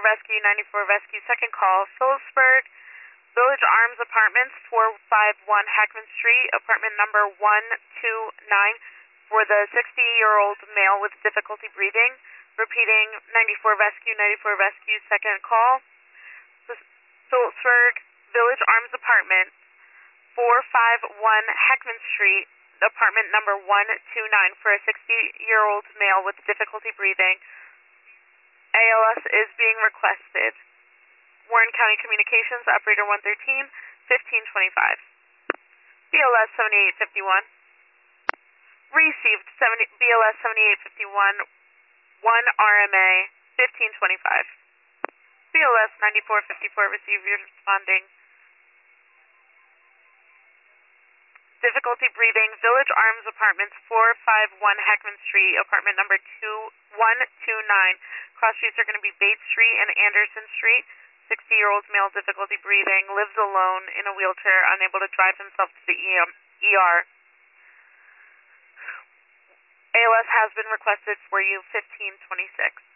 Rescue, 94 Rescue, second call, Phillipsburg Village Arms Apartments, 451 Heckman Street, apartment number 129, for the 60-year-old male with difficulty breathing. Repeating, 94 Rescue, second call, Phillipsburg Village Arms Apartment, 451 Heckman Street, apartment number 129, for a 60-year-old male with difficulty breathing. ALS is being requested. Warren County Communications, operator 113, 1525. BLS 7851. Received BLS 7851, 1 RMA, 1525. BLS 9454, receive your responding. Difficulty breathing, Village Arms Apartments, 451 Heckman Street, apartment number 129. Cross streets are going to be Bates Street and Anderson Street. 60-year-old male, difficulty breathing, lives alone in a wheelchair, unable to drive himself to the ER. ALS has been requested for you, 1526.